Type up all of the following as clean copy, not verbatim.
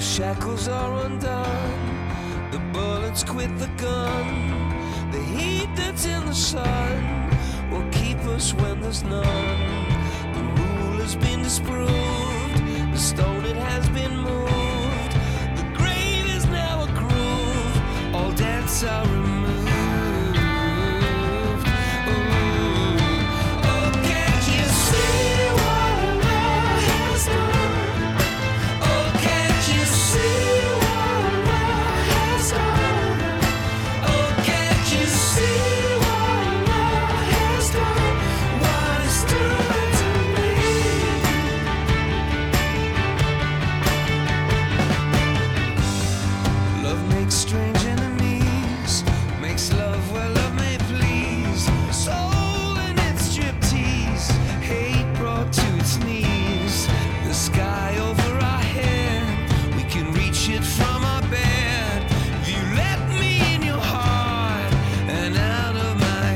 shackles are undone, the bullets quit the gun, the heat that's in the sun will keep us when there's none. The rule has been disproved, the stone it has been moved, the grave is now a groove, all debts are removed. Strange enemies, makes love where love may please. Soul in its striptease, hate brought to its knees. The sky over our head, we can reach it from our bed. If you let me in your heart and out of my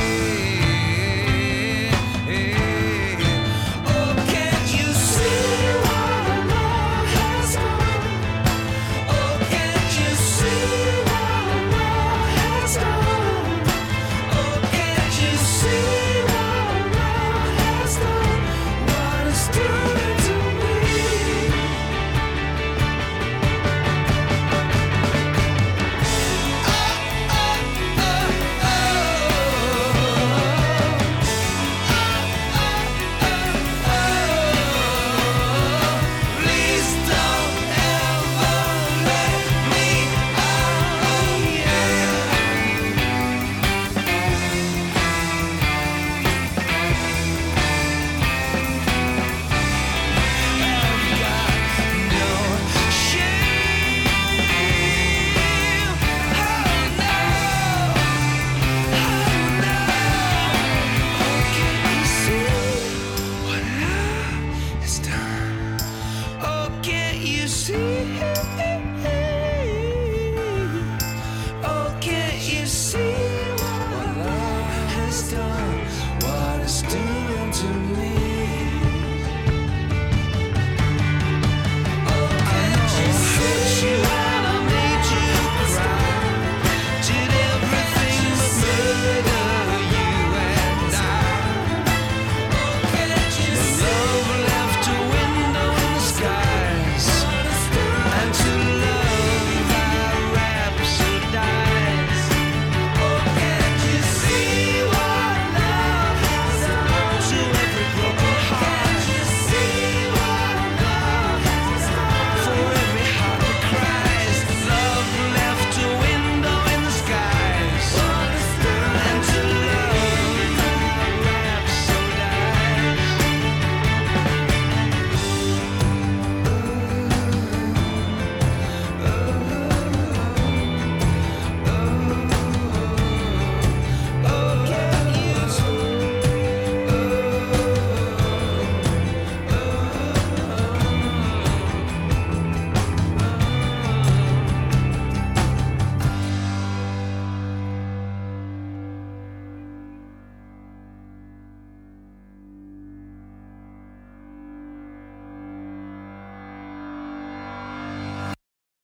head. Oh, can't you see what love has done? Oh, can't you see? Oh, can't you see what love has done? What it's doing to me?